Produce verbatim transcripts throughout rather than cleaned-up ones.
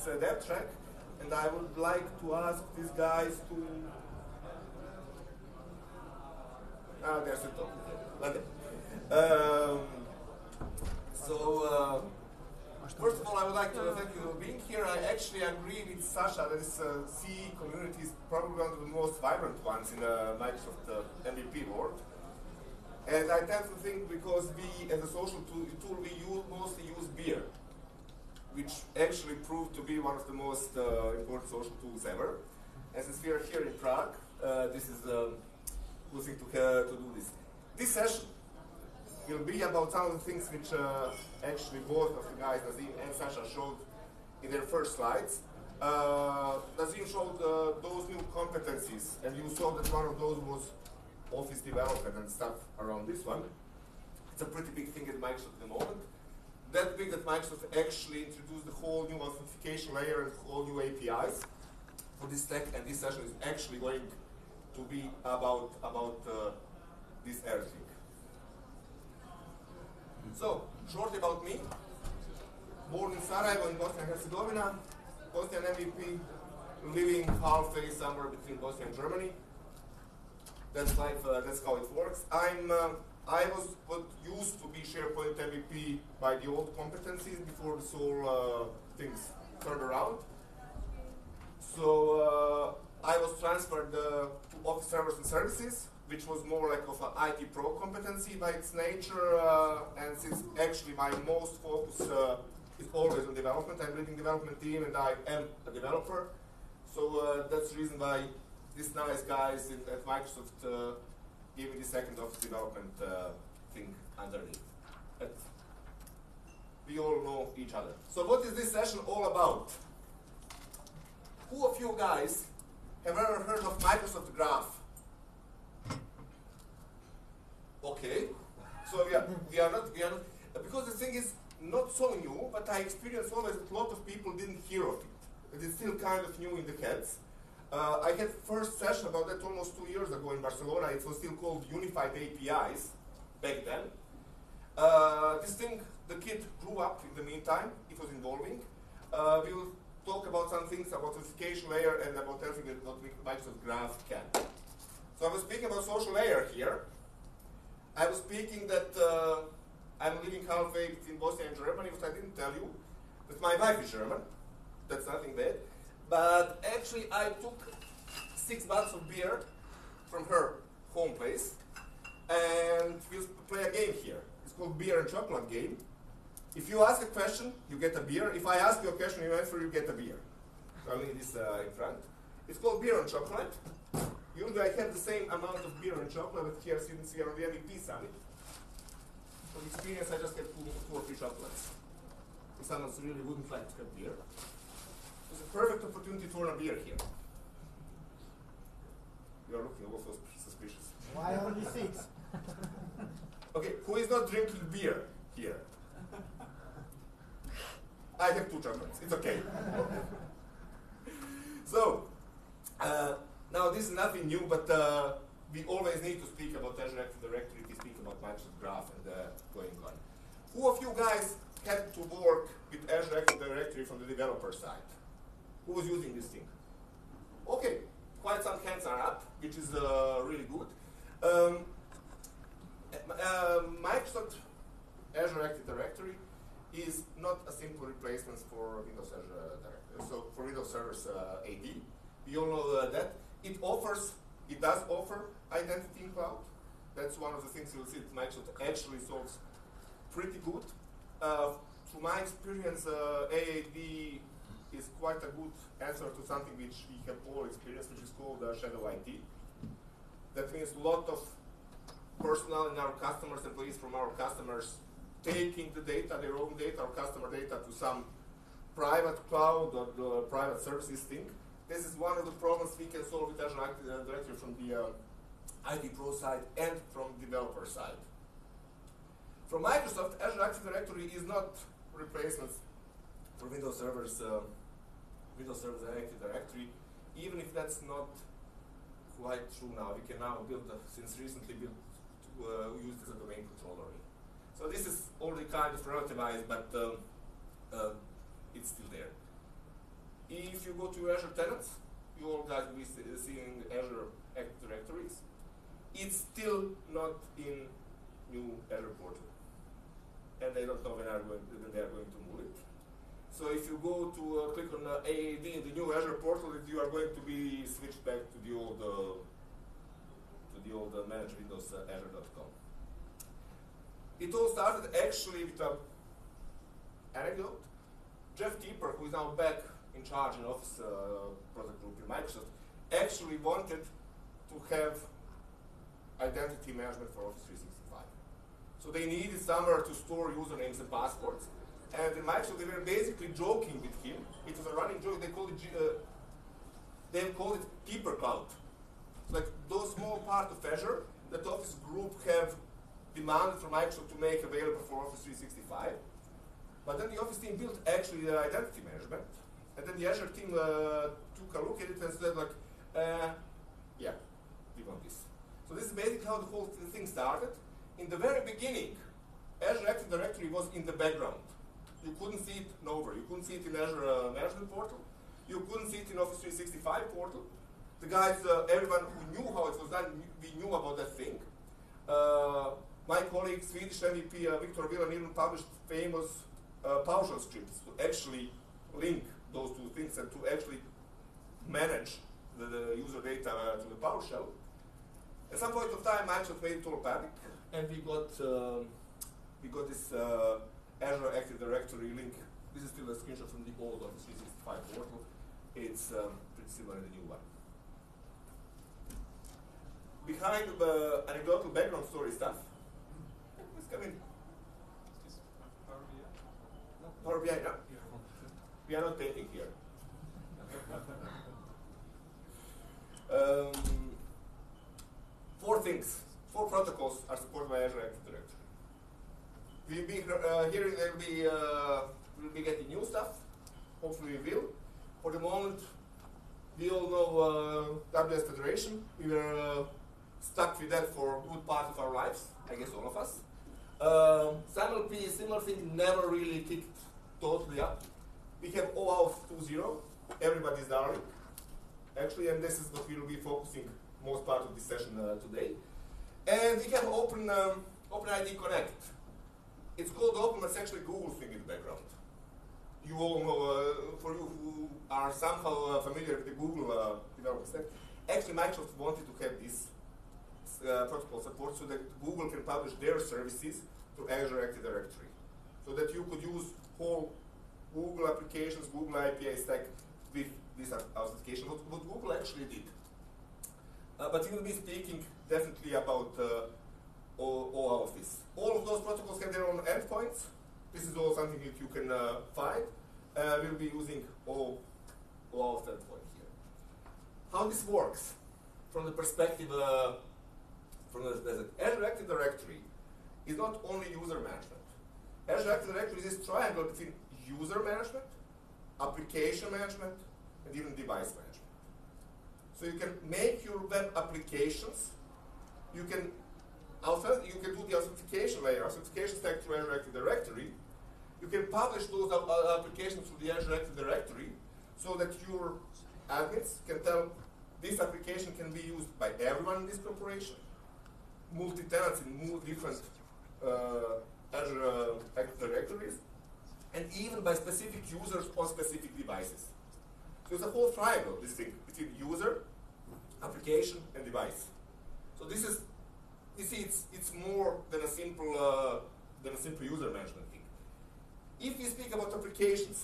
uh, DevTrack, and I would like to ask these guys to. Ah, there's the top. Okay. Um, so, uh, first of all, I would like to thank you for being here. I actually agree with Sasha that this uh, C E community is probably one of the most vibrant ones in the Microsoft uh, M V P world. And I tend to think because we, as a social tool, tool we use, mostly use beer, which actually proved to be one of the most uh, important social tools ever. And since we are here in Prague, uh, this is a good thing to, uh, to do this. This session will be about some of the things which uh, actually both of the guys, Nazim and Sasha, showed in their first slides. Uh, Nazim showed uh, those new competencies, and you saw that one of those was Office development and stuff around this one. It's a pretty big thing at Microsoft at the moment. That big that Microsoft actually introduced the whole new authentication layer and whole new A P Is for this tech, and this session is actually going to be about, about uh, this everything. So, shortly about me. Born in Sarajevo in Bosnia and Herzegovina, Bosnian M V P, living halfway somewhere between Bosnia and Germany. That's life, uh, that's how it works. I'm, uh, I was what used to be SharePoint M V P by the old competencies before this whole uh, things turned around. So uh, I was transferred uh, to Office Servers and Services, which was more like of an I T pro competency by its nature, uh, and since actually my most focus uh, is always on development. I'm leading development team and I am a developer. So uh, that's the reason why these nice guys in, at Microsoft uh, gave me the second office development uh, thing underneath. But we all know each other. So what is this session all about? Who of you guys have ever heard of Microsoft Graph? Okay. So we are, we are not, we are not, because the thing is not so new, but I experienced always that a lot of people didn't hear of it. It is still kind of new in the heads. Uh, I had first session about that almost two years ago in Barcelona. It was still called Unified A P Is back then. Uh, this thing, the kid grew up in the meantime. It was evolving. Uh, we will talk about some things about authentication layer and about everything that what Microsoft Graph can. So I was speaking about social layer here. I was speaking that uh, I'm living halfway between Bosnia and Germany, which I didn't tell you. That my wife is German. That's nothing bad. But actually, I took six bottles of beer from her home place, and we'll play a game here. It's called Beer and Chocolate Game. If you ask a question, you get a beer. If I ask you a question, you answer, you get a beer. So I'll leave this uh, in front. It's called Beer and Chocolate. Usually, I have the same amount of beer and chocolate, but here, since we are on the M V P summit, from experience, I just get two, two or three chocolates. If someone really wouldn't like to have beer. It's a perfect opportunity to earn a beer here. You are looking also suspicious. Why only six? Okay, who is not drinking beer here? I have two chocolates. It's okay. So, uh, now this is nothing new, but uh, we always need to speak about Azure Active Directory to speak about Microsoft Graph and uh, going on. Who of you guys had to work with Azure Active Directory from the developer side? Who was using this thing? Okay, quite some hands are up, which is uh, really good. Um, uh, Microsoft Azure Active Directory is not a simple replacement for Windows Azure Directory. So for Windows Servers uh, A D, we all know uh, that it offers, it does offer identity in cloud. That's one of the things you'll see that Microsoft actually solves pretty good. Uh, through my experience, uh, A A D is quite a good answer to something which we have all experienced, which is called uh, shadow I T. That means a lot of personnel in our customers, employees from our customers, taking the data, their own data or customer data to some private cloud or the private services thing. This is one of the problems we can solve with Azure Active Directory from the uh, I T Pro side and from developer side. From Microsoft, Azure Active Directory is not replacement for Windows servers, uh, Windows Servers Active Directory, even if that's not quite true now. We can now build, a, since recently built, to uh, use this as a domain controller. So this is already kind of relativized, but um, uh, it's still there. you go to Azure tenants, you all guys will be seeing Azure Active Directories. It's still not in new Azure portal, and they don't know when, are going, when they are going to move it. So if you go to uh, click on uh, A A D in the new Azure portal, you are going to be switched back to the old uh, to the old uh, manage Windows uh, Azure dot com. It all started actually with an anecdote. Jeff Keeper, who is now back in charge in Office uh, product group in Microsoft, actually wanted to have identity management for Office three sixty-five. So they needed somewhere to store usernames and passwords. And in Microsoft, they were basically joking with him. It was a running joke. They called it, uh, they called it Keeper Cloud. Like those small part of Azure that Office group have demanded from Microsoft to make available for Office three sixty-five. But then the Office team built actually the identity management. And then the Azure team uh, took a look at it and said like, uh, yeah, we want this. So this is basically how the whole thing started. In the very beginning, Azure Active Directory was in the background. You couldn't see it nowhere. You couldn't see it in Azure uh, Management Portal. You couldn't see it in Office three sixty-five portal. The guys, uh, everyone who knew how it was done, we knew about that thing. Uh, my colleague, Swedish M V P uh, Victor Villan, even published famous uh, PowerShell scripts to actually link those two things and to actually manage the, the user data uh, to the PowerShell. At some point of time, Microsoft made it all public, and we got uh, we got this uh, Azure Active Directory link. This is still a screenshot from the old Office three sixty-five portal. It's um, pretty similar in the new one. Behind the anecdotal background story stuff, let's come in. Is this Power B I? No. Power B I, no. We are not painting here. um, four things, four protocols are supported by Azure Active Directory. We'll be, uh, here there will be, uh, we'll be getting new stuff. Hopefully we will. For the moment, we all know uh, W S Federation. We were uh, stuck with that for a good part of our lives, I guess all of us. Um, SAMLP, similar thing, never really kicked totally up. We have OAuth two point oh, everybody's darling, actually, and this is what we will be focusing most part of this session uh, today. And we have Open um, OpenID Connect. It's called Open, but it's actually Google thing in the background. You all know, uh, for you who are somehow uh, familiar with the Google uh, development stack, actually Microsoft wanted to have this uh, protocol support so that Google can publish their services to Azure Active Directory, so that you could use whole Google applications, Google A P I stack with this authentication, what, what Google actually did. Uh, but we will be speaking definitely about uh, all, all of this. All of those protocols have their own endpoints. This is all something that you can uh, find. Uh, we'll be using all, all of endpoint here. How this works from the perspective, uh, from the Azure Active Directory is not only user management. Azure Active Directory is this triangle between user management, application management, and even device management. So you can make your web applications, you can, you can do the authentication layer, authentication stack through Azure Active Directory, you can publish those uh, applications through the Azure Active Directory so that your admins can tell this application can be used by everyone in this corporation, multi-tenants in different uh, Azure uh, Active Directories, and even by specific users on specific devices. So it's a whole triangle, this thing, between user, application, and device. So this is, you see, it's, it's more than a simple uh, than a simple user management thing. If we speak about applications,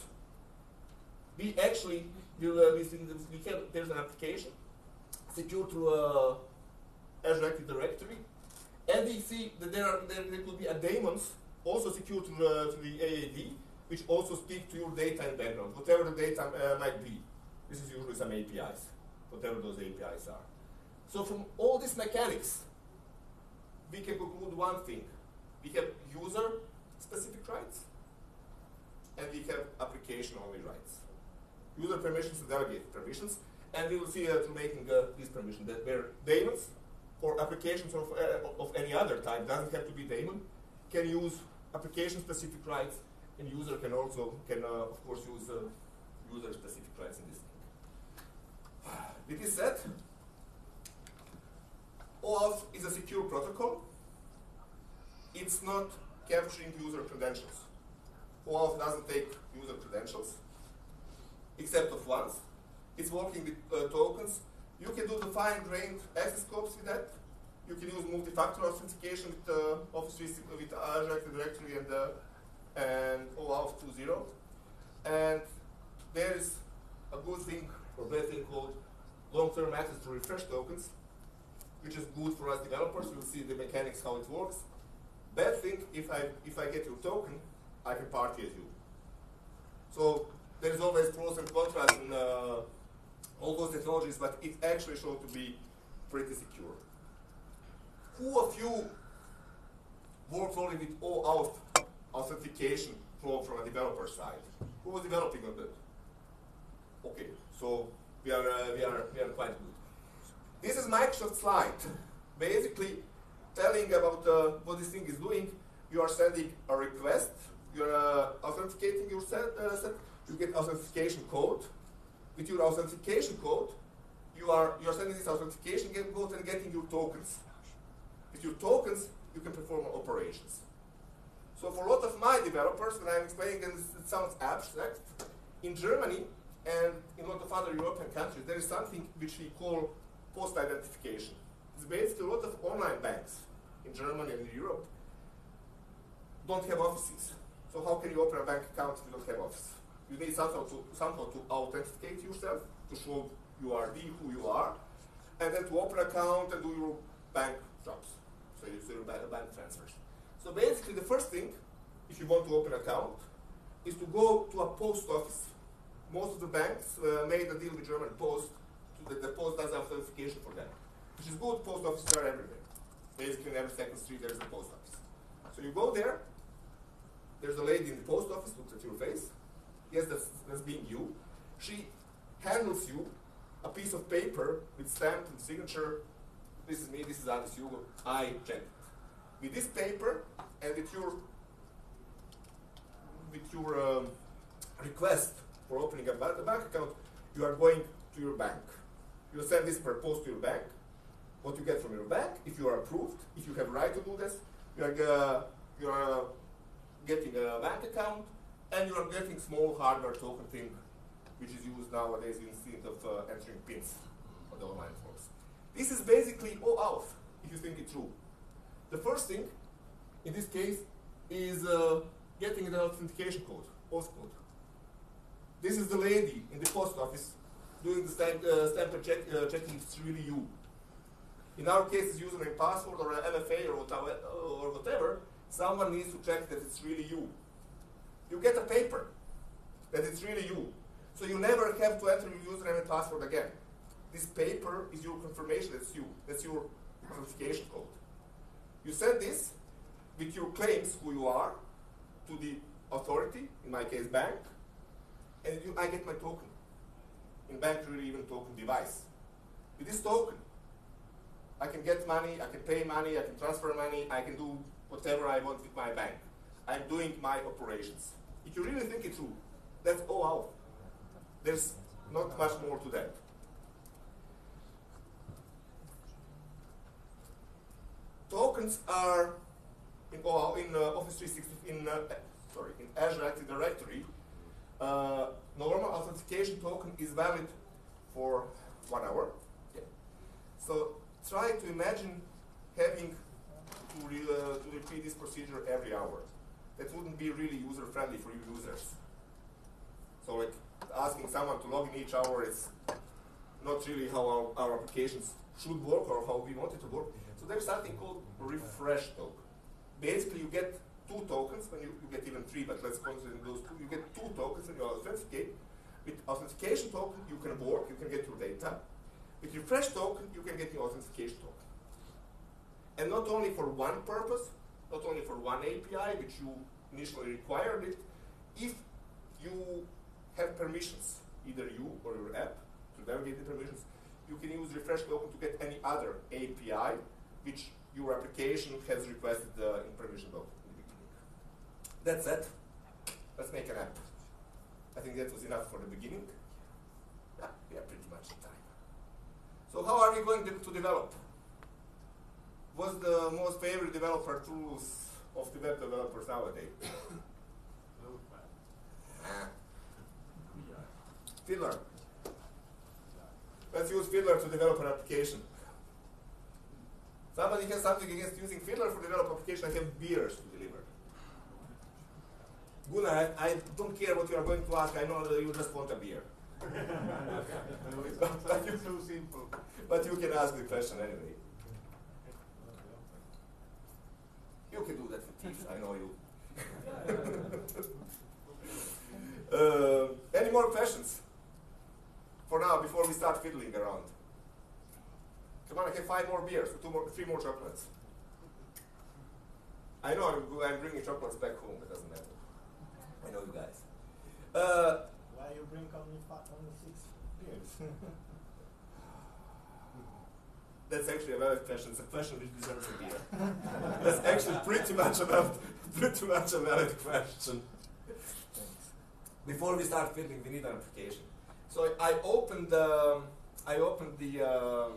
we actually will uh, we, we have there's an application secured through uh, Azure Active Directory, and we see that there are there, there could be a daemons also secured to the, to the A A D, which also speak to your data and background, whatever the data uh, might be. This is usually some A P Is, whatever those A P Is are. So from all these mechanics, we can conclude one thing. We have user-specific rights, and we have application-only rights. User permissions and delegate permissions, and we will see uh, through making uh, these permissions that where daemons or applications of, uh, of any other type, doesn't have to be daemon, can use application-specific rights, and user can also, can uh, of course use uh, user-specific rights in this thing. With this said, OAuth is a secure protocol. It's not capturing user credentials. OAuth doesn't take user credentials, except of once. It's working with uh, tokens. You can do the fine-grained access scopes with that. You can use multi-factor authentication with uh, Office three sixty, with Azure Active Directory and uh, and OAuth two point zero. And there is a good thing or bad thing called long-term access to refresh tokens, which is good for us developers. We'll see the mechanics how it works. Bad thing, if I if I get your token, I can party as you. So there is always pros and cons in uh, all those technologies, but it actually shows to be pretty secure. Who of you worked only with OAuth authentication from, from a developer side? Who was developing on that? Okay, so we are uh, we are we are quite good. This is Microsoft slide, basically telling about uh, what this thing is doing. You are sending a request. You are uh, authenticating your set, uh, set. You get authentication code. With your authentication code, you are you are sending this authentication code and getting your tokens. With your tokens, you can perform operations. So for a lot of my developers, when I'm explaining, and it sounds abstract, in Germany and in a lot of other European countries, there is something which we call post-identification. It's basically a lot of online banks in Germany and in Europe don't have offices. So how can you open a bank account if you don't have office? You need somehow to, somehow to authenticate yourself, to show you are the who you are, and then to open an account and do your bank jobs. So you do your bank, bank transfers. So basically the first thing, if you want to open an account, is to go to a post office. Most of the banks uh, made a deal with German Post so that the post does authentication for them, which is good. Post offices are everywhere. Basically in every second street there is a post office. So you go there, there's a lady in the post office, looks at your face. Yes, that's, that's being you. She handles you a piece of paper with stamp and signature. This is me, this is Ades Hugo. I checked it. With this paper and with your with your um, request for opening a bank, a bank account, you are going to your bank. You send this per post to your bank. What you get from your bank, if you are approved, if you have right to do this, you are uh, you are uh, getting a bank account, and you are getting small hardware token thing, which is used nowadays instead of uh, entering pins on the online forms. This is basically OAuth, if you think it through. The first thing, in this case, is uh, getting the authentication code, post code. This is the lady in the post office doing the stamp, uh, stamp and check, uh, checking it's really you. In our case, it's username, password, or an M F A, or whatever, or whatever. Someone needs to check that it's really you. You get a paper that it's really you. So you never have to enter your username and password again. This paper is your confirmation that's you. That's your authentication code. You send this with your claims, who you are, to the authority, in my case bank, and you, I get my token. In bank, really even token device. With this token, I can get money, I can pay money, I can transfer money, I can do whatever I want with my bank. I'm doing my operations. If you really think it through, that's OAuth. There's not much more to that. Tokens are in OAuth, in uh, Office three sixty, in uh, sorry, in Azure Active Directory. Uh, normal authentication token is valid for one hour. Yeah. So try to imagine having to, re uh, to repeat this procedure every hour. That wouldn't be really user friendly for you users. So like asking someone to log in each hour is not really how our, our applications should work or how we want it to work. So there's something called refresh token. Basically you get two tokens, when you, you get even three, but let's consider those two. You get two tokens when you authenticate. With authentication token you can work, you can get your data. With refresh token you can get your authentication token. And not only for one purpose, not only for one A P I, which you initially required it, if you have permissions, either you or your app, to navigate the permissions, you can use refresh token to get any other A P I which your application has requested uh, in permission token in the beginning. That's it. Let's make an app. I think that was enough for the beginning. Yeah, we are pretty much in time. So how are we going to, to develop? What's the most favorite developer tools of the web developers nowadays? Ah. Fiddler. Let's use Fiddler to develop an application. Somebody has something against using Fiddler for develop application. I have beers to deliver. Gunnar, I, I don't care what you are going to ask. I know that you just want a beer. but, you, so simple. But you can ask the question anyway. You can do that with teeth, I know you. uh, any more questions? For now, before we start fiddling around. Come on, I have five more beers, two more, three more chocolates. I know I'm, I'm bringing chocolates back home, it doesn't matter. I know you guys. Uh, Why you bring only, five, only six beers? That's actually a valid question. It's a question which deserves a beer. That's actually pretty much about pretty much a valid question. Before we start fiddling, we need an application. So I opened um, I opened the uh,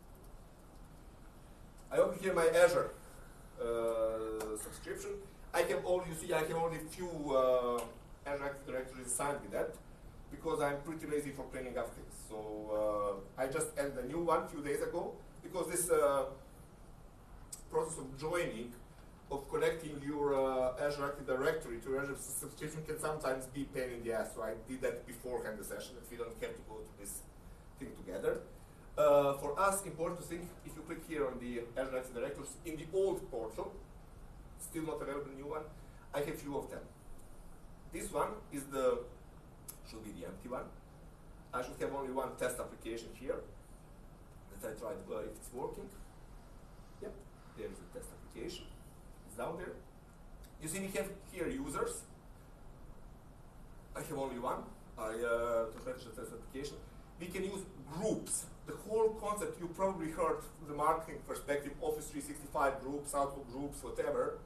I opened here my Azure uh, subscription. I have all you see I have only few uh, Azure Active Directories assigned with that because I'm pretty lazy for cleaning up things. So uh, I just added a new one a few days ago. Because this uh, process of joining, of connecting your uh, Azure Active Directory to your Azure subscription can sometimes be pain in the ass. So I did that beforehand the session, that we don't have to go to this thing together. Uh, for us, important to think, if you click here on the Azure Active Directories, in the old portal, still not available new one, I have few of them. This one is the, should be the empty one. I should have only one test application here. I tried uh, if it's working. Yep, there is a test application. It's down there. You see we have here users. I have only one. I uh, to manage the test application. We can use groups. The whole concept you probably heard from the marketing perspective, Office three sixty-five groups, Outlook groups, whatever.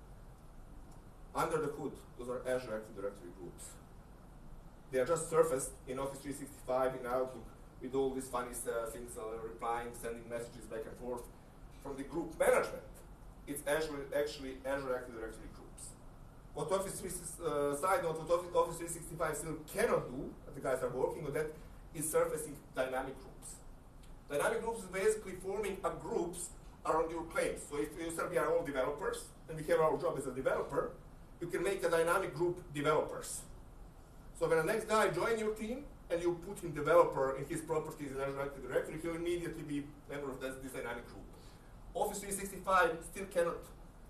Under the hood, those are Azure Active Directory groups. They are just surfaced in Office three sixty-five, in Outlook, with all these funny uh, things, uh, replying, sending messages back and forth. From the group management, it's actually, actually Azure Active Directory groups. What Office three sixty-five, uh, side note, what Office three sixty-five still cannot do, and the guys are working on that, is surfacing dynamic groups. Dynamic groups is basically forming a groups around your claims. So if you say we are all developers, and we have our job as a developer, you can make a dynamic group developers. So when the next guy joins your team, and you put in developer in his properties in Azure Active Directory, he'll immediately be a member of this, this dynamic group. Office three sixty-five still cannot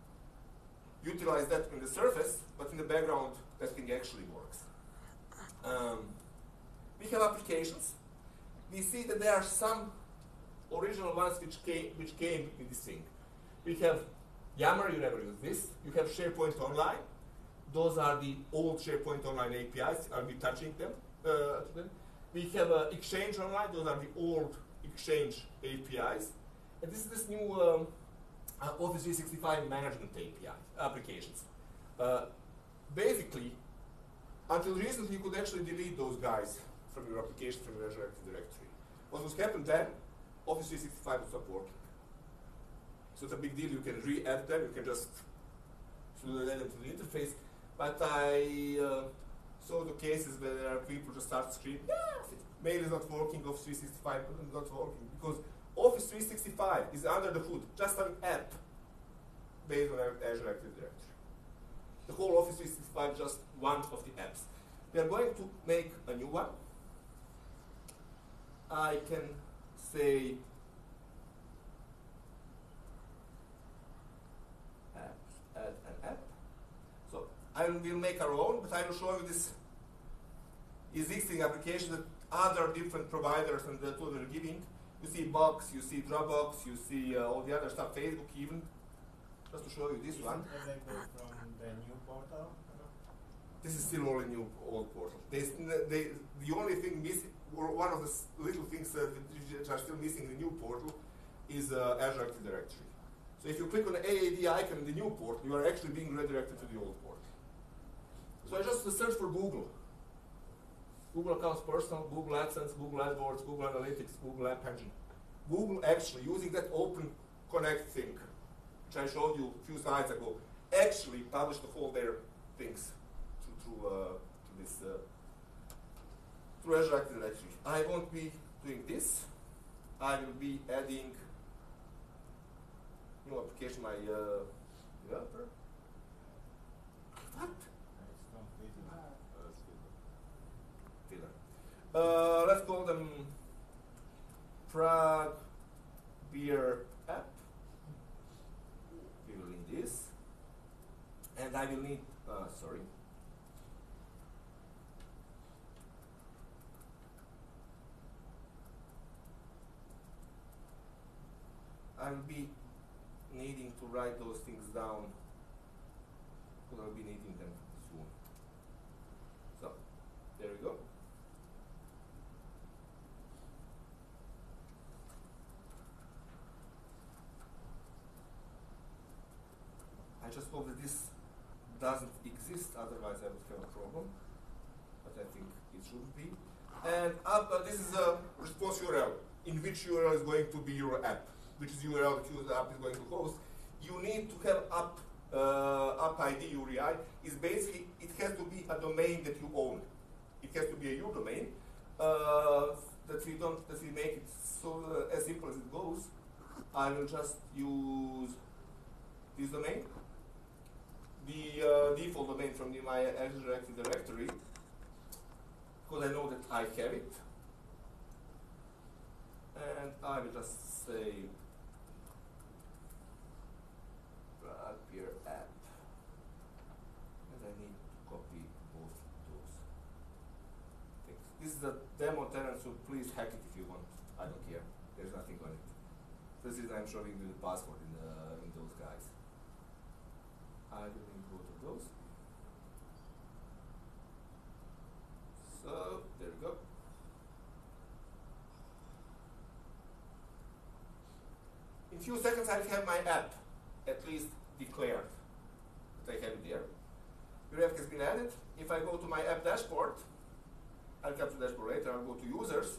utilize that in the surface, but in the background, that thing actually works. Um, we have applications. We see that there are some original ones which came, which came in this thing. We have Yammer, you never use this. You have SharePoint Online. Those are the old SharePoint Online A P Is. I'll be touching them. Uh, we have uh, Exchange Online, those are the old Exchange A P Is. And this is this new um, uh, Office three sixty-five management A P I applications. Uh, basically, until recently you could actually delete those guys from your application, from your Azure Active Directory. What was happened then, Office three sixty-five was not working. So it's a big deal, you can re-add them, you can just add them to the interface. But I uh, saw the cases where there are people just start screaming, yeah, mail is not working, Office three sixty-five is not working, because Office three sixty-five is under the hood, just an app based on Azure Active Directory. The whole Office three sixty-five is just one of the apps. We are going to make a new one. I can say apps, add an app. So I will make our own, but I will show you this existing application that other different providers and the tools are giving. You see Box, you see Dropbox, you see uh, all the other stuff, Facebook even. Just to show you this Is one. it available from the new portal? This is still all a new old portal. They, they, the only thing missing, or one of the s- little things uh, that are still missing in the new portal is uh, Azure Active Directory. So if you click on the A A D icon in the new portal, you are actually being redirected to the old portal. So I just search for Google. Google Accounts Personal, Google AdSense, Google AdWords, Google Analytics, Google App Engine. Google actually, using that Open Connect thing, which I showed you a few slides ago, actually published all their things through, through, uh, through this uh, through Azure Active Directory. I won't be doing this. I will be adding new application, my uh, developer. What? It's not visible. Filler. Uh, let's call them Prague Beer App. We will need this. And I will need, uh, sorry. I will be needing to write those things down because I'll be needing them soon. So, there we go. I just hope that this doesn't exist, otherwise I would have a problem. But I think it shouldn't be. And up, uh, this is a response U R L, in which U R L is going to be your app, which is U R L that your app is going to host. You need to have app, uh, app I D, U R I, is basically, it has to be a domain that you own. It has to be a U domain. Uh, that we don't, that we make it so uh, as simple as it goes. I will just use this domain. The uh, default domain from the, my Azure Active Directory, because I know that I have it. And I will just say Prague Beer App. And I need to copy both those things. This is a demo tenant, so please hack it if you want. I don't care. There's nothing on it. This is I'm showing you the password in the in those guys. I will link both of those. So there we go. In few seconds I have my app at least declared that I have it there. Your app has been added. If I go to my app dashboard, I'll come to dashboard later, I'll go to users.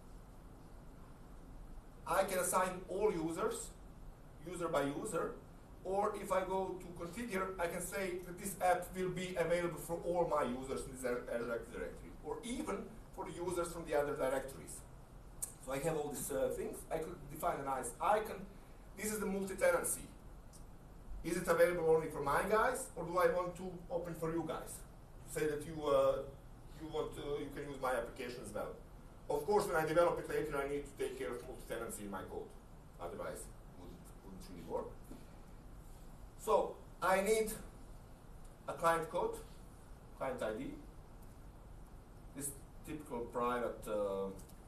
I can assign all users, user by user, or if I go to configure, I can say that this app will be available for all my users in this Azure Active Directory, or even for the users from the other directories. So I have all these uh, things. I could define a nice icon. This is the multi-tenancy. Is it available only for my guys, or do I want to open for you guys? Say that you uh, you want to, you can use my application as well. Of course, when I develop it later, I need to take care of multi-tenancy in my code. Otherwise, it wouldn't, wouldn't really work. So I need a client code, client I D. This typical private. Uh,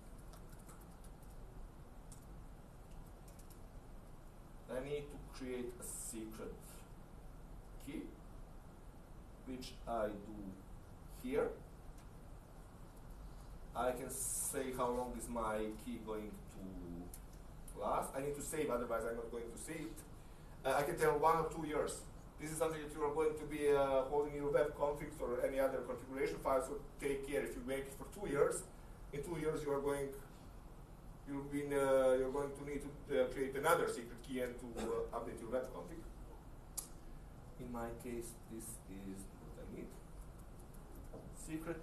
I need to create a secret key, which I do here. I can say how long is my key going to last. I need to save, otherwise I'm not going to see it. Uh, I can tell one or two years. This is something that you are going to be uh, holding in your web configs or any other configuration file, so take care. If you make it for two years, in two years you are going, you'll be, uh, you're going to need to uh, create another secret key and to uh, update your web config. In my case, this is what I need. Secret.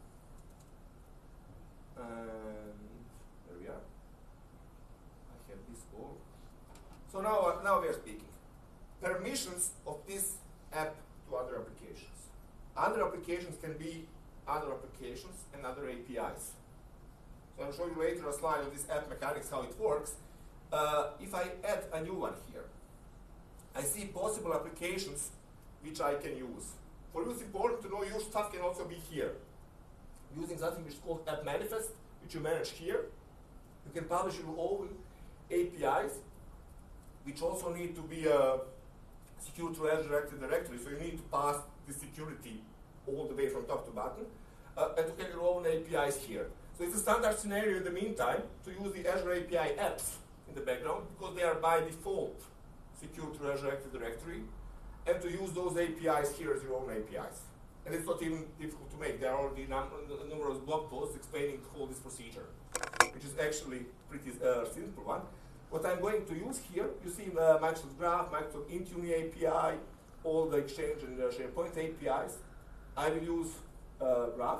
And there we are. I have this all. So now, uh, now we are speaking. Permissions of this app to other applications. Other applications can be other applications and other A P Is. So I'll show you later a slide of this app mechanics, how it works. Uh, if I add a new one here, I see possible applications which I can use. For you, it's important to know your stuff can also be here. Using something which is called App Manifest, which you manage here. You can publish your own A P Is, which also need to be uh, secured to Azure Active Directory, so you need to pass the security all the way from top to bottom, uh, and to have your own A P Is here. So it's a standard scenario in the meantime to use the Azure A P I apps in the background, because they are by default secured to Azure Active Directory, and to use those A P Is here as your own A P Is. And it's not even difficult to make. There are already num numerous blog posts explaining the whole this procedure. which is actually pretty uh, simple one. What I'm going to use here, you see uh, Microsoft Graph, Microsoft Intune A P I, all the Exchange and uh, SharePoint A P Is. I will use uh, Graph.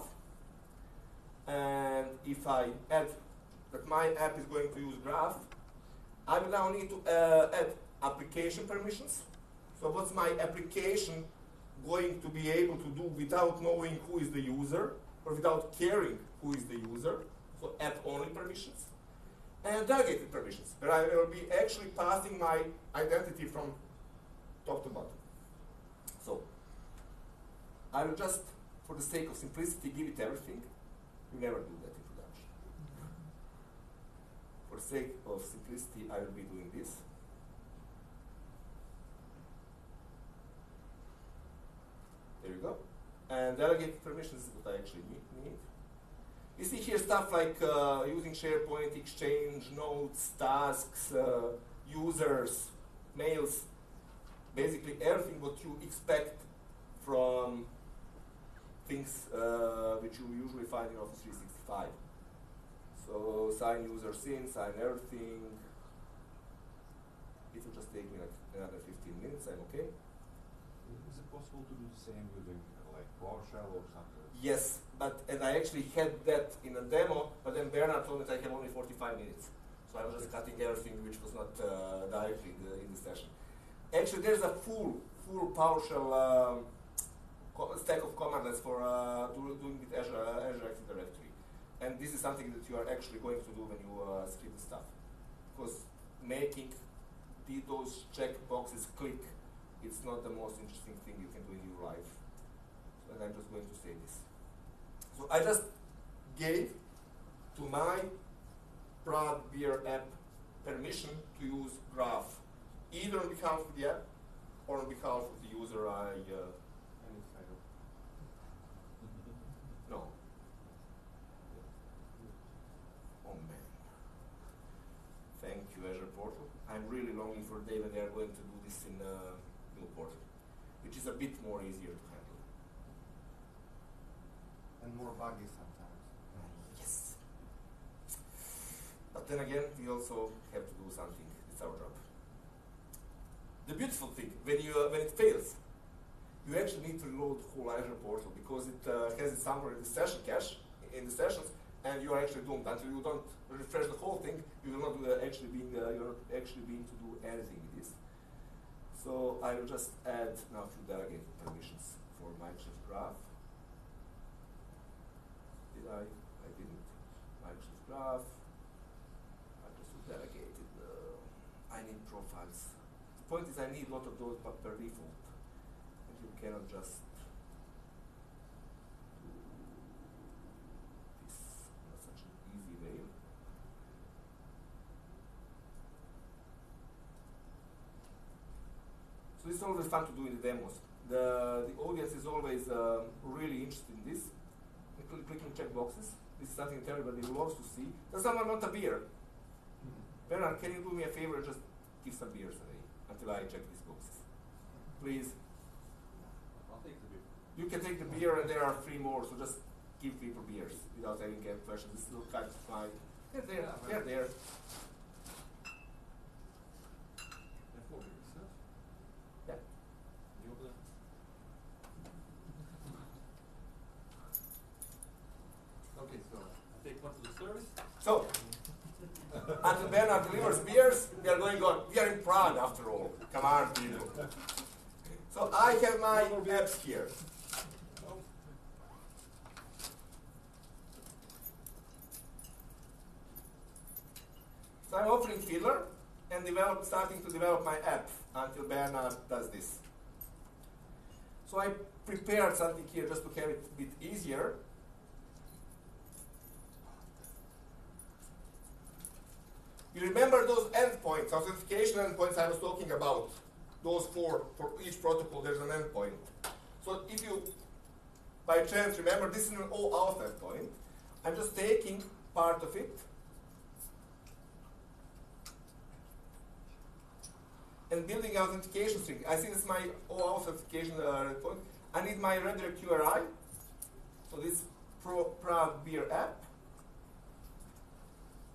And if I add that my app is going to use Graph, I will now need to uh, add application permissions. So what's my application going to be able to do without knowing who is the user, or without caring who is the user? So app-only permissions. And delegated permissions, where I will be actually passing my identity from top to bottom. So I will just, for the sake of simplicity, give it everything. You never do that in production. For the sake of simplicity, I will be doing this. There you go. And delegated permissions is what I actually need. You see here stuff like uh, using SharePoint, Exchange, notes, tasks, uh, users, mails, basically everything what you expect from things uh, which you usually find in Office three sixty-five. So sign users in, sign everything. It will just take me like another fifteen minutes, I'm okay. Is it possible to do the same using uh, like PowerShell or something? Yes, but and I actually had that in a demo, but then Bernard told me that I have only forty-five minutes. So I was just cutting everything which was not uh, directly in the, in the session. Actually, there's a full, full PowerShell um, stack of commandlets for uh, do, doing with Azure, uh, Azure Active Directory. And this is something that you are actually going to do when you uh, script stuff. Because making the, those check boxes click, it's not the most interesting thing you can do in your life. So, and I'm just going to say this. So I just gave to my Prague Beer app permission to use Graph, either on behalf of the app or on behalf of the user I uh, no. Oh man. Thank you, Azure Portal. I'm really longing for the day when they are going to do this in uh, new portal, which is a bit more easier to handle. And more buggy sometimes. Yes. But then again, we also have to do something. It's our job. The beautiful thing, when you uh, when it fails, you actually need to reload the whole Azure portal because it uh, has it somewhere in the session cache, in the sessions, and you are actually doomed. Until you don't refresh the whole thing, you will not uh, actually being uh, you're not actually being to do anything with this. So I will just add now a few delegated permissions for Microsoft Graph. Did I? I didn't. Microsoft Graph. I just delegated. Uh, I need profiles. The point is, I need a lot of those, but per default, and you cannot just do this in such an easy way. So it's always fun to do in the demos. The the audience is always uh, really interested in this. Cl clicking check boxes. This is something that everybody loves to see. Does someone want a beer? Mm-hmm. Bernard, can you do me a favor and just give some beers away until I check these boxes? Please. I'll take the beer. You can take the beer and there are three more, so just give people beers without having any questions. This little kind of my they're there, Yeah, they're there. And four beers, huh? Yeah. You open it? Okay, so I take one to the service. So until Bernard delivers beers, we are going on. We are in Prague after all. Come on, people. So I have my apps here. So I'm opening Fiddler and develop, starting to develop my app until Bernard does this. So I prepared something here just to have it a bit easier. You remember those endpoints, authentication endpoints I was talking about? Those four, for each protocol there's an endpoint. So if you, by chance, remember this is an OAuth endpoint, I'm just taking part of it and building authentication string. I see this is my OAuth authentication uh, endpoint. I need my redirect U R I, so this Pro Prague Beer app.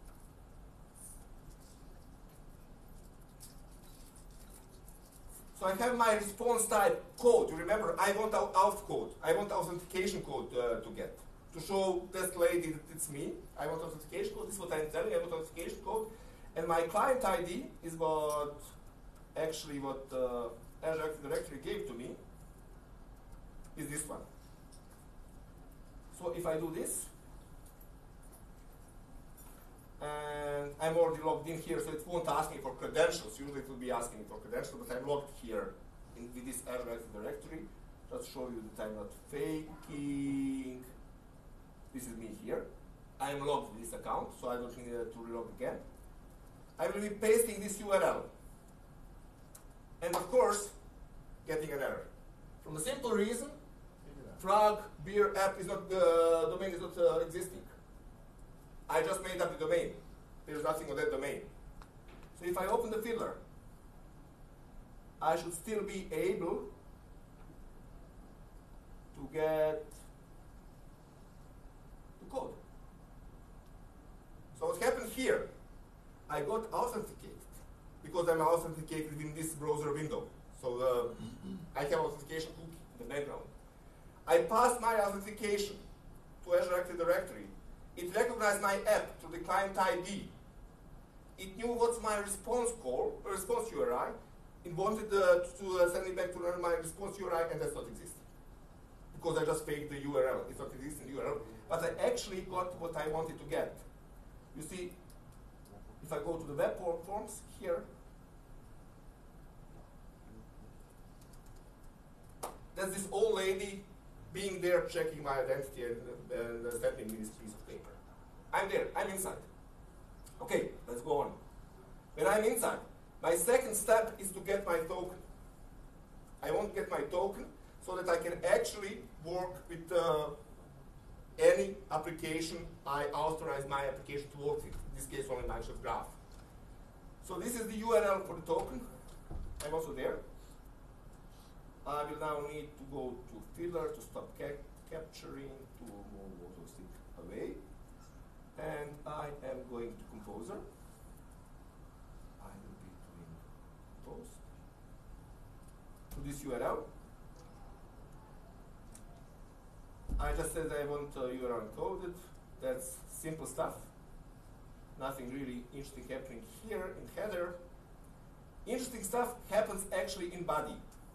So I have my response type code. You remember, I want au- auth code. I want authentication code uh, to get. To show this lady that it's me. I want authentication code. This is what I'm telling. I want authentication code. And my client I D is what actually what uh, Azure Active Directory gave to me. Is this one. So if I do this, and I'm already logged in here, so it won't ask me for credentials. Usually it will be asking me for credentials, but I'm logged here in with this Azure Active Directory. Just show you that I'm not faking. This is me here. I'm logged in this account, so I don't need uh, to relog again. I will be pasting this U R L. And of course, getting an error. From the simple reason, Prague beer app is not, the uh, domain is not uh, existing. I just made up the domain. There's nothing on that domain. So if I open the fiddler, I should still be able to get the code. So what happened here? I got authenticated because I'm authenticated in this browser window. So uh, I have authentication cookie in the background. I passed my authentication to Azure Active Directory. It recognized my app to the client I D. It knew what's my response call, or response U R I. It wanted uh, to uh, send me back to learn my response U R I, and that's not existing. Because I just faked the U R L. It's not existing U R L. But I actually got what I wanted to get. You see, if I go to the web forms here, there's this old lady being there checking my identity and, and uh, sending me this piece of paper. I'm there, I'm inside. Okay, let's go on. When I'm inside, my second step is to get my token. I want to get my token so that I can actually work with uh, any application I authorize my application to work with. In this case, only Microsoft Graph. So this is the U R L for the token. I'm also there. I will now need to go to Fiddler to stop ca capturing, to move AutoSync away. And I am going to Composer. I will be doing post to this U R L. I just said I want uh, U R L encoded. That's simple stuff. Nothing really interesting happening here in header. Interesting stuff happens actually in body.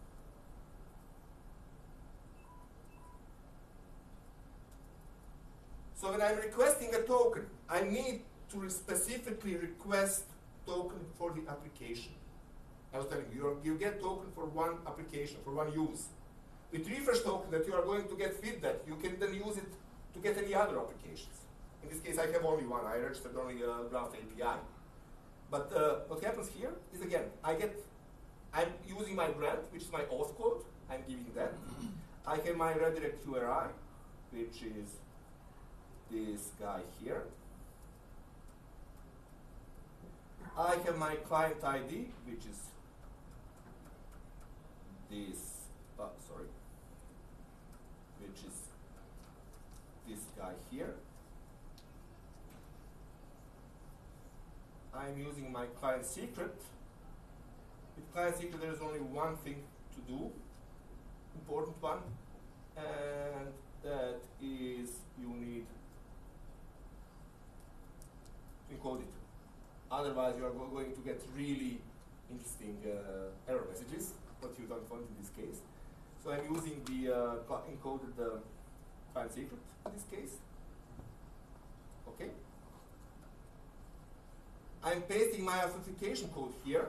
So when I'm requesting a token, I need to re specifically request token for the application. I was telling you, you get token for one application, for one use. With refresh token that you are going to get feedback, you can then use it to get any other applications. In this case, I have only one. I registered only a Graph A P I. But uh, what happens here is, again, I get, I'm using my brand, which is my auth code. I'm giving that. I have my redirect U R I, which is this guy here. I have my client I D, which is this, oh, sorry, which is this guy here. I'm using my client secret. With client secret, there is only one thing to do, important one, and that is you need to encode it. Otherwise, you are go going to get really interesting uh, error messages, what you don't want in this case. So I'm using the uh, encoded uh, client secret in this case. Okay. I'm pasting my authentication code here.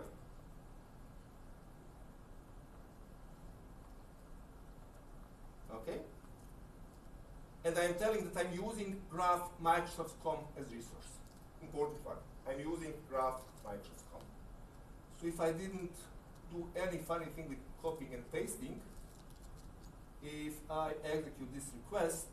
Okay. And I'm telling that I'm using Graph Microsoft dot com as resource. Important one. I'm using Graph Microsoft dot com. So if I didn't do any funny thing with copying and pasting, if I execute this request,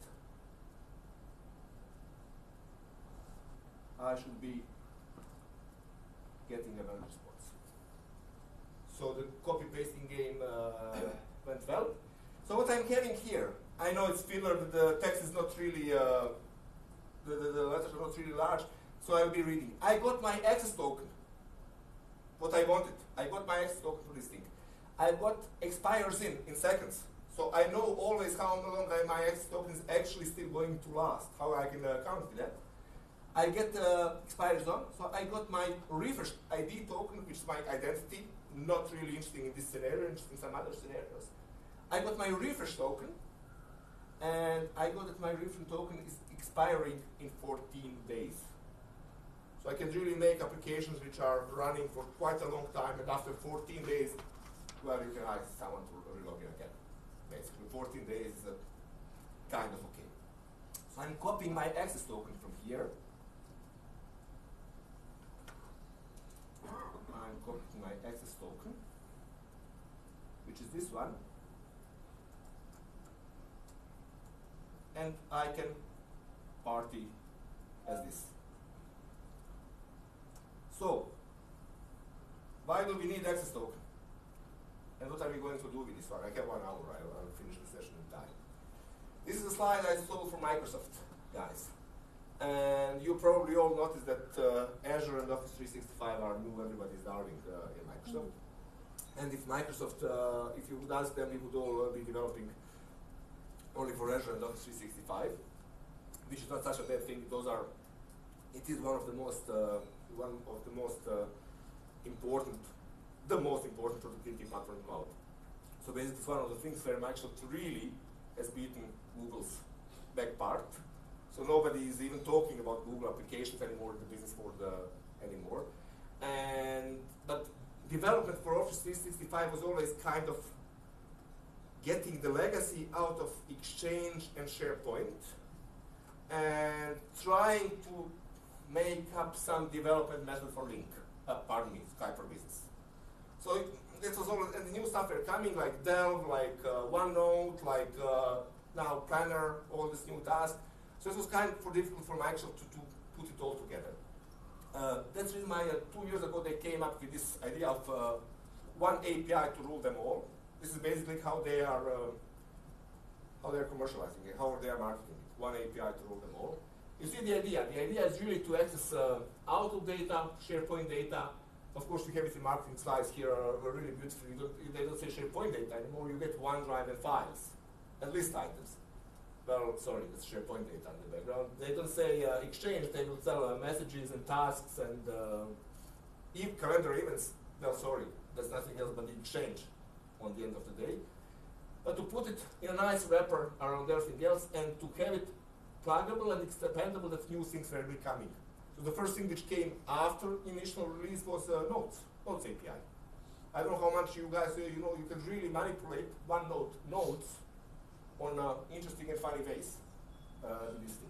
I should be getting a run response. So the copy pasting game uh, went well. So what I'm having here, I know it's filler, but the text is not really, uh, the, the, the letters are not really large, so I'll be reading. I got my access token, what I wanted. I got my access token for this thing. I got expires in in seconds. So I know always how long my access token is actually still going to last, how I can uh, count that. I get uh, expires on, so I got my refresh I D token, which is my identity, not really interesting in this scenario, interesting in some other scenarios. I got my refresh token, and I got that my refresh token is expiring in fourteen days. So I can really make applications which are running for quite a long time, and after fourteen days, well, you can ask someone to relog in again. Basically, fourteen days is uh, kind of okay. So I'm copying my access token from here. I'm copying my access token, which is this one. And I can party as this. So, why do we need access token? And what are we going to do with this one? I have one hour, I'll, I'll finish the session in time. This is a slide I stole from Microsoft, guys. And you probably all noticed that uh, Azure and Office three sixty-five are new, everybody's darling uh, in Microsoft. And if Microsoft, uh, if you would ask them, we would all uh, be developing only for Azure and Office three sixty-five, which is not such a bad thing. Those are, it is one of the most, uh, one of the most uh, important, the most important productivity platform in cloud. So basically, it's one of the things where Microsoft really has beaten Google's back part. So nobody is even talking about Google applications anymore in the business world uh, anymore. And but development for Office three sixty-five was always kind of getting the legacy out of Exchange and SharePoint and trying to make up some development method for Link. Uh, pardon me, Skype for Business. So it, this was all, and the new stuff were coming like Delve, like uh, OneNote, like uh, now Planner, all this new task. So it was kind of difficult for Microsoft to, to put it all together. Uh, that's the reason why uh, two years ago they came up with this idea of uh, one A P I to rule them all. This is basically how they are uh, how they are commercializing it, how they are marketing it. One A P I to rule them all. You see the idea. The idea is really to access uh, Outlook data, SharePoint data. Of course, we have it in marketing slides here, are, are really beautiful. You don't, they don't say SharePoint data anymore. You get OneDrive and files and list items. Well, sorry, that's SharePoint data in the background. They don't say uh, Exchange. They will tell uh, messages and tasks and uh, e calendar events. Well, sorry, that's nothing else but the Exchange on the end of the day. But to put it in a nice wrapper around everything else and to have it pluggable and expandable, that new things were becoming. So the first thing which came after initial release was uh, Notes, Notes A P I. I don't know how much you guys, uh, you know, you can really manipulate OneNote notes on uh, interesting and funny ways uh, with this thing.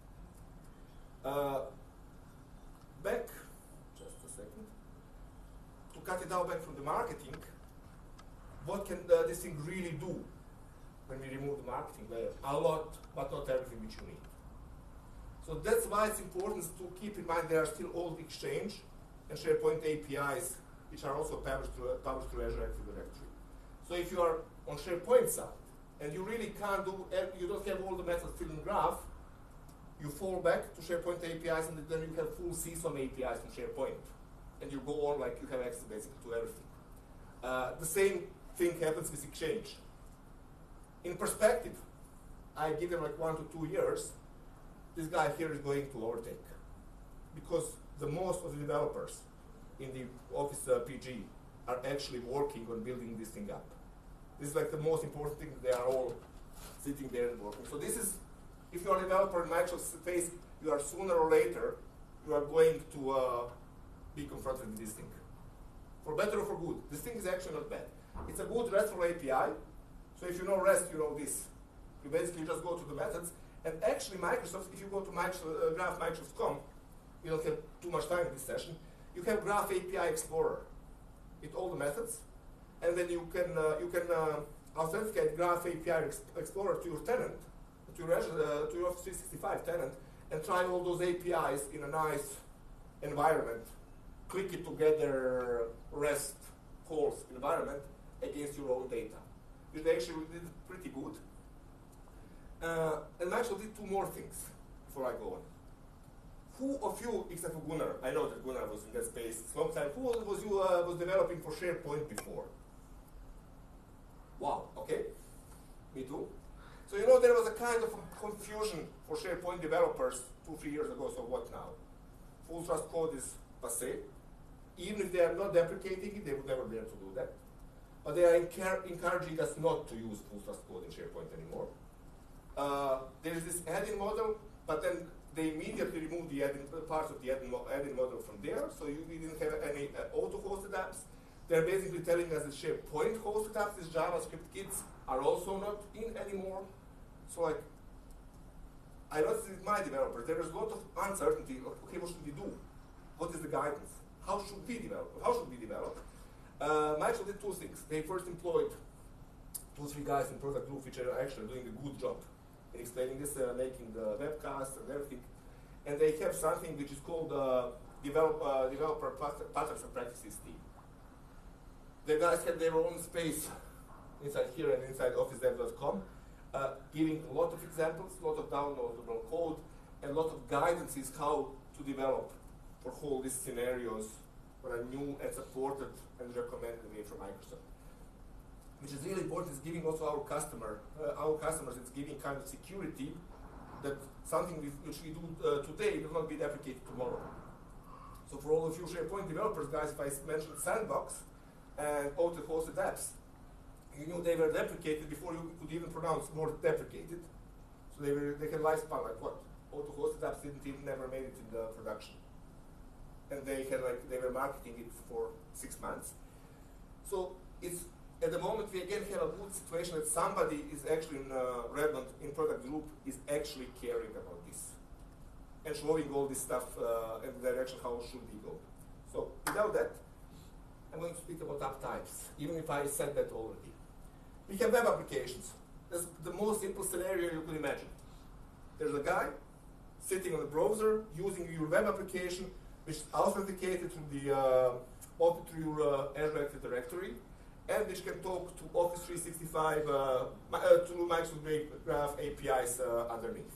Uh, back, just a second, to cut it out back from the marketing, what can uh, this thing really do when we remove the marketing layer? A lot, but not everything which you need. So that's why it's important to keep in mind there are still old Exchange and SharePoint A P Is which are also published through, uh, published through Azure Active Directory. So if you are on SharePoint side and you really can't do, you don't have all the methods still in Graph, you fall back to SharePoint A P Is and then you have full C S O M A P Is from SharePoint. And you go on like you have access basically to everything. Uh, the same thing happens with Exchange. In perspective, I give them like one to two years, this guy here is going to overtake. Because the most of the developers in the Office uh, P G are actually working on building this thing up. This is like the most important thing, they are all sitting there and working. So this is, if you are a developer in Microsoft space, you are sooner or later, you are going to uh, be confronted with this thing. For better or for good. This thing is actually not bad. It's a good RESTful A P I. So if you know REST, you know this. You basically just go to the methods. And actually Microsoft, if you go to Microsoft, uh, Graph Microsoft dot com, we don't have too much time in this session, you have Graph A P I Explorer with all the methods. And then you can, uh, you can uh, authenticate Graph A P I Ex Explorer to your tenant, to your, uh, to your Office three sixty-five tenant, and try all those A P Is in a nice environment. Click it together, REST calls environment against your own data. Which they actually did pretty good. Uh, and Microsoft did two more things before I go on. Who of you, except for Gunnar, I know that Gunnar was in that space a long time, who was you uh, was developing for SharePoint before? Wow, okay. Me too. So you know there was a kind of confusion for SharePoint developers two, three years ago, so what now? Full trust code is passé. Even if they are not deprecating it, they would never dare to do that. But they are encar encouraging us not to use full trust code in SharePoint anymore. Uh, there is this add-in model, but then they immediately removed the add-in parts of the add-in mo add-in model from there, so you didn't have any uh, auto-hosted apps. They're basically telling us that SharePoint hosted apps, these JavaScript kits, are also not in anymore. So like, I noticed with my developers, there is a lot of uncertainty. Okay, what should we do? What is the guidance? How should we develop? How should we develop? Uh, Microsoft did two things. They first employed two, three guys in product group which are actually doing a good job in explaining this, uh, making the webcasts and everything. And they have something which is called uh, develop, uh, Developer Pat Patterns and Practices team. The guys had their own space inside here and inside office dev dot com, uh, giving a lot of examples, a lot of downloadable code, and a lot of guidances how to develop for whole these scenarios that are new and supported and recommended away from Microsoft. Which is really important, is giving also our customer, uh, our customers, it's giving kind of security that something which we do uh, today will not be deprecated tomorrow. So for all of you SharePoint developers, guys, if I mentioned Sandbox and auto-hosted apps, you knew they were deprecated before you could even pronounce more deprecated. So they were they can lifespan like what? Auto-hosted apps didn't even never made it in the production. And they had like they were marketing it for six months. So it's at the moment we again have a good situation that somebody is actually in uh, Redmond in product group is actually caring about this and showing all this stuff uh, in the direction how should we go. So without that, I'm going to speak about app types, even if I said that already. We have web applications. That's the most simple scenario you could imagine. There's a guy sitting on the browser using your web application, which is authenticated to the uh, to your uh, Azure Active Directory, and which can talk to Office three sixty-five uh, uh, to Microsoft Graph A P Is uh, underneath.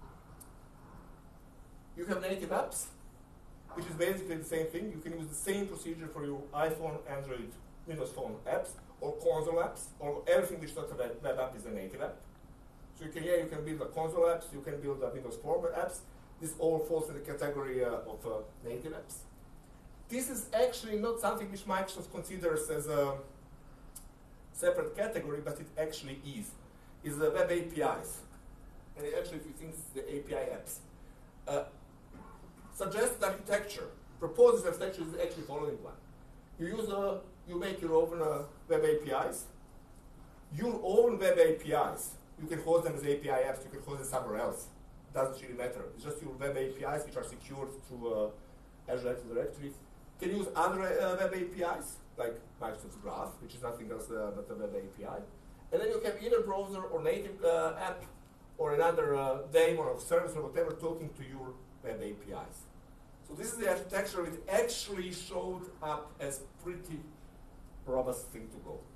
You have native apps, which is basically the same thing. You can use the same procedure for your iPhone, Android, Windows Phone apps, or console apps, or everything which is not a web, web app is a native app. So you can, yeah, you can build a console apps, you can build a Windows Phone apps. This all falls in the category uh, of uh, native apps. This is actually not something which Microsoft considers as a separate category, but it actually is. Is the web A P Is. And it actually, if you think it's the A P I apps. Uh, suggested architecture, proposed architecture is actually following one. You use a, you make your own uh, web A P Is. Your own web A P Is, you can host them as A P I apps, you can host them somewhere else. Doesn't really matter. It's just your web A P Is which are secured through uh, Azure Active Directory. You can use other uh, web A P Is, like Microsoft Graph, which is nothing else uh, but a web A P I. And then you have either browser or native uh, app or another uh, daemon or service or whatever talking to your web A P Is. So this is the architecture which actually showed up as pretty robust thing to go.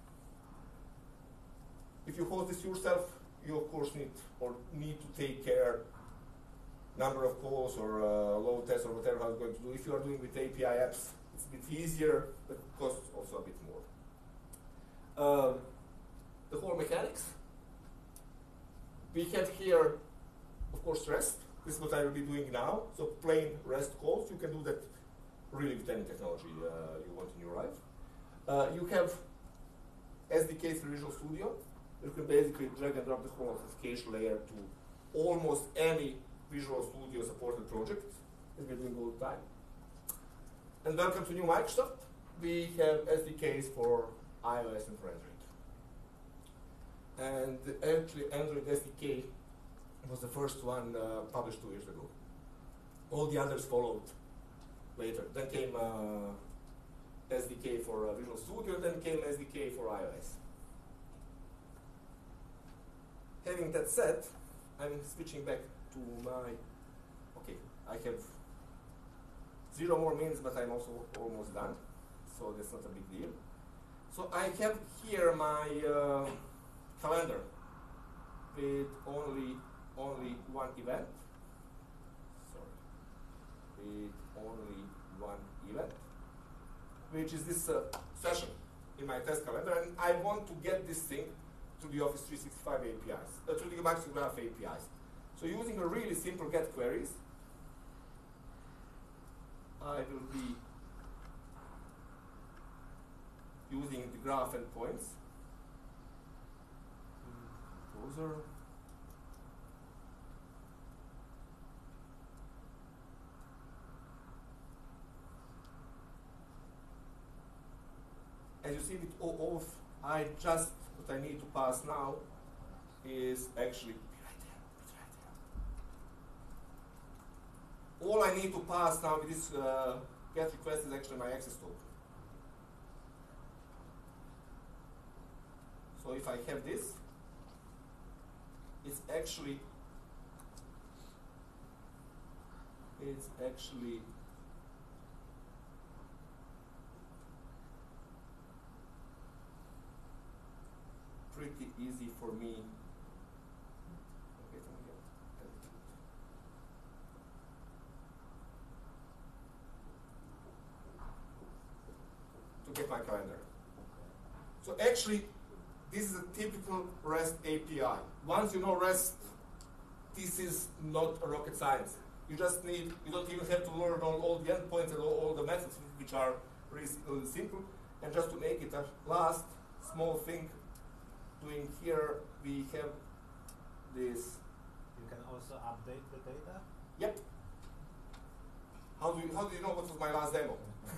If you host this yourself, you of course need or need to take care number of calls or uh, load tests or whatever how it's going to do. If you are doing with A P I apps, it's a bit easier, but it costs also a bit more. Um, the whole mechanics. We have here, of course, REST. This is what I will be doing now. So plain REST calls. You can do that really with any technology uh, you want in your life. Uh, you have S D Ks for Visual Studio. You can basically drag and drop the whole authentication layer to almost any Visual Studio supported project, as we're doing all the time. And welcome to new Microsoft. We have S D Ks for iOS and for Android. And actually, Android S D K was the first one uh, published two years ago. All the others followed later. Then came uh, S D K for uh, Visual Studio, then came S D K for iOS. Having that said, I'm switching back to my, okay, I have zero more minutes, but I'm also almost done, so that's not a big deal. So I have here my uh, calendar with only only one event. Sorry, with only one event, which is this uh, session in my test calendar, and I want to get this thing to the Office three sixty-five A P Is, uh, to the Microsoft Graph A P Is. So using a really simple get queries, I will be using the graph endpoints. Composer. As you see with O auth, I just, what I need to pass now is actually right there, it's right there. All I need to pass now with this uh, get request is actually my access token. So if I have this, it's actually, it's actually pretty easy for me. To get my calendar. So actually, this is a typical REST A P I. Once you know REST, this is not a rocket science. You just need, you don't even have to learn all, all the endpoints and all, all the methods, which are really, really simple. And just to make it a last small thing, doing here, we have this. You can also update the data? Yep. How do you, how do you know what was my last demo?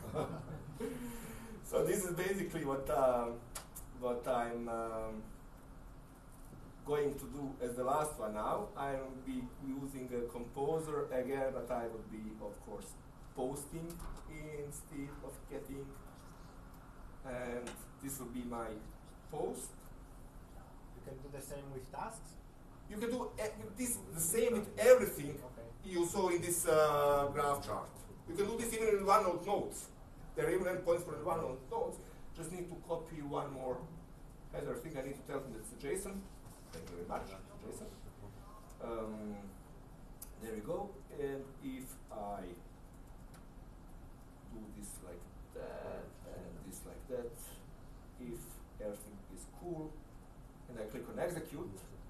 So this is basically what uh, what I'm um, going to do as the last one now. I will be using a composer again, but I will be, of course, posting instead of getting. And this will be my post. You can do the same with tasks? You can do e- this the same with everything Okay. you saw in this uh, graph chart. You can do this even in OneNote notes. There are even endpoints for the OneNote notes. Just need to copy one more header thing. I need to tell him that it's a JSON. Thank you very much, JSON. Um, there we go. And if I do this like that and this like that, if everything is cool, and I click on execute,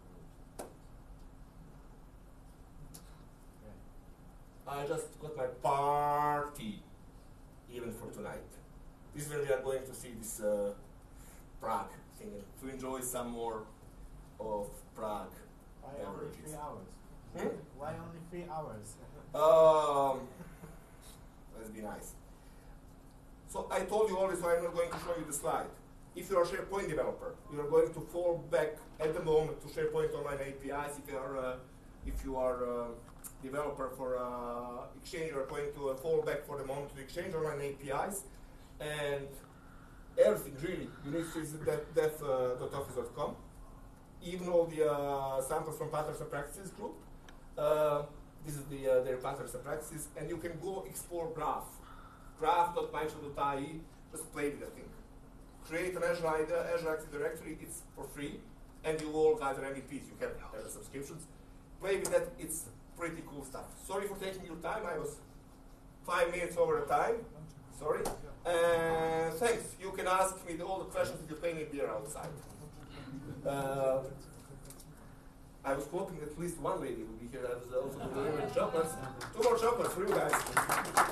I just got my party even for tonight. This is where we are going to see this uh, Prague thing, to enjoy some more of Prague Why only beverages. three hours? Hmm? Why only three hours? Um, let's be nice. So I told you already, so I'm not going to show you the slide. If you're a SharePoint developer, you are going to fall back at the moment to SharePoint Online A P Is. If you are, uh, if you are a developer for uh, Exchange, you are going to uh, fall back for the moment to Exchange Online A P Is, and everything really. You need to visit dev dot office dot com. Even all the uh, samples from Patterns and Practices group. Uh, this is the uh, their Patterns and Practices, and you can go explore Graph. graph dot microsoft dot I E. Just play with that thing. Create an Azure, uh, Azure Active Directory. It's for free, and you all got your M V Ps. You have Azure subscriptions. Play with that. It's pretty cool stuff. Sorry for taking your time. I was five minutes over the time. Sorry. Uh, thanks. You can ask me the, all the questions if you pay me beer outside. Uh, I was hoping that at least one lady would be here. I was also delivering chocolates. Two more chocolates for you guys.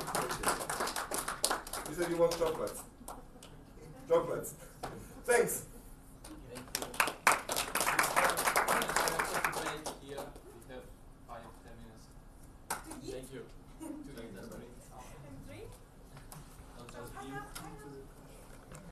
You said you want chocolates. Chocolates. Thanks.